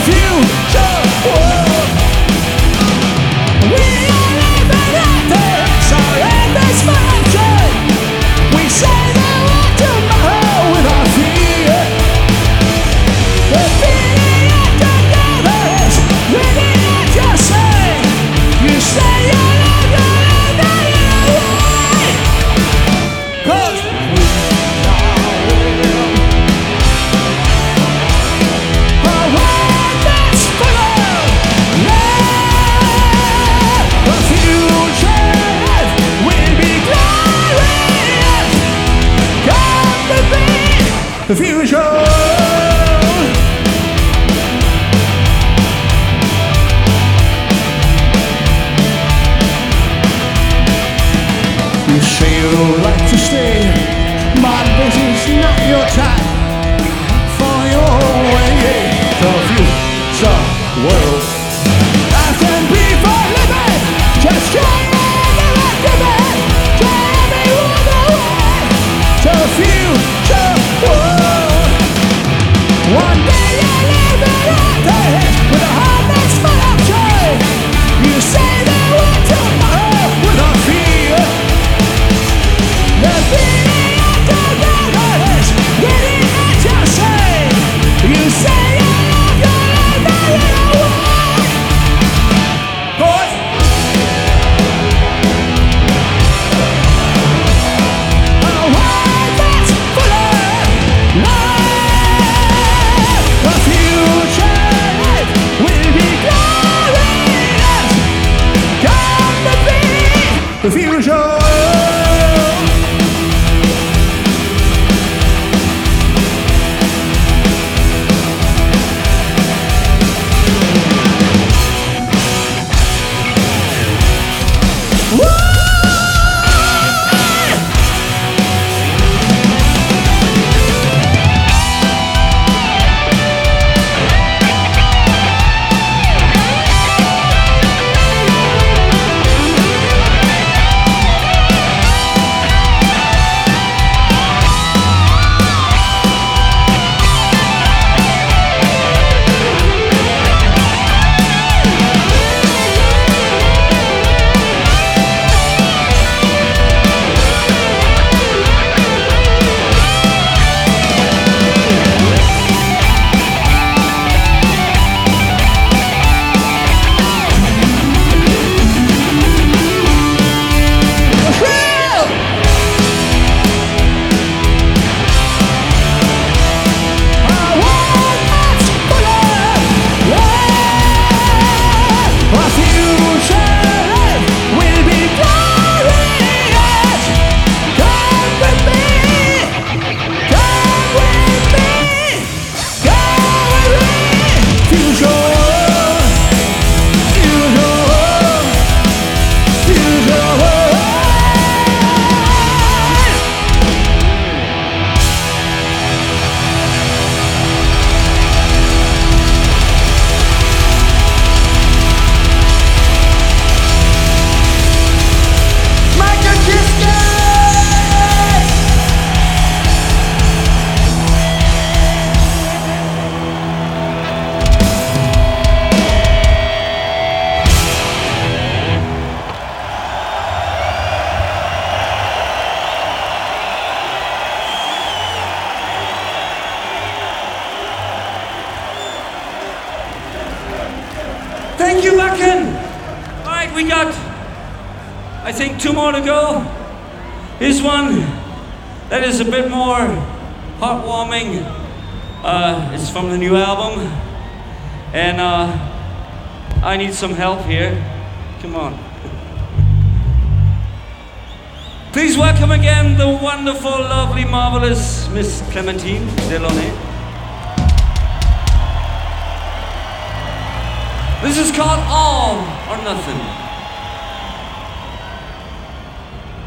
future world. We are living at the side of this mountain. We say that we're tomorrow with our fear. The feeling at the others, living at your side. You say you love your life and you're away. 'Cause we are living a world that's full of love. A future will be glorious. Come to be the future. You say you'd like to stay, but this is not your time. For your way, the future world. Life can be for living, just try and let the man. Try everyone away, the future world. One day you'll live in a with a heart that's full of joy. You say that we're tomorrow with a fear. The feeling at the others, living at your side. You say you love your life and you're away. Boys. A world that's full of love. The future will be glorious. Come to be the future. Thank you, Wacken. All right, we got, I think, 2 more to go. Here's one that is a bit more heartwarming. It's from the new album, and I need some help here. Come on. Please welcome again the wonderful, lovely, marvelous Miss Clementine Delaunay. This is called All or Nothing.